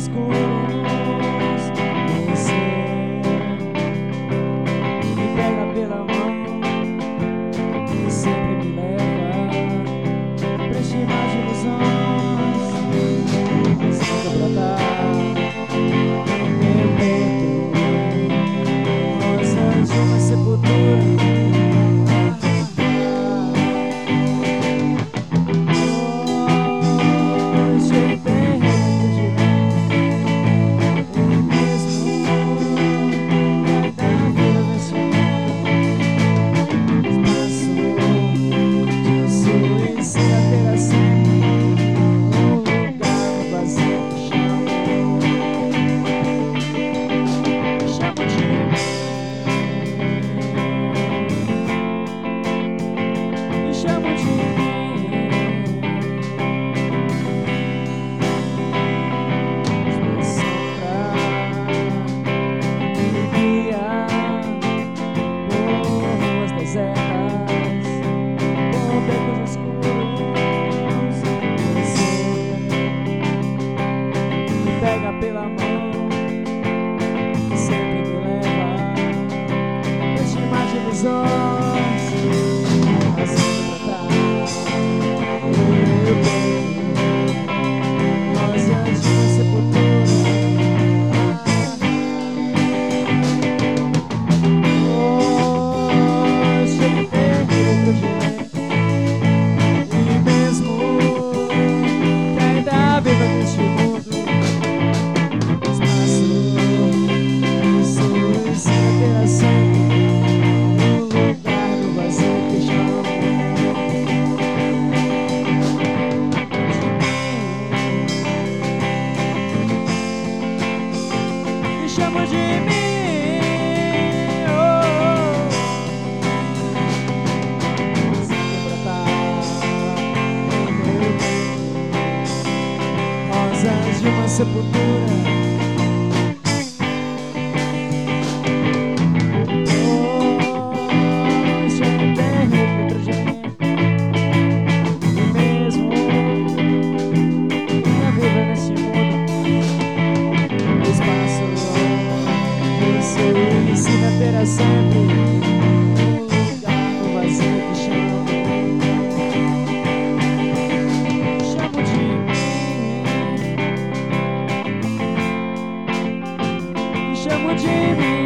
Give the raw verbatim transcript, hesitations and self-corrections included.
escuros, você me pega pela mão e sempre me leva pra estimar de ilusões. Sinto brotar no meu peito rosas de uma sepultura. Pega pela mão, sempre me leva pra estimar de ilusões. Assim pra trás, no meu peito, rosas de uma sepultura. Oh, chego perdido pro jeito, e mesmo que ainda viva neste mundo, chama de mim, oh, sempre brotar no meu peito rosas de uma sepultura. Oh, chama terrível outro jeito, e mesmo que a vida nesse mundo, no espaço você ensina a ter sempre um lugar no vazio que chama. Chamo de mim, chamo de mim.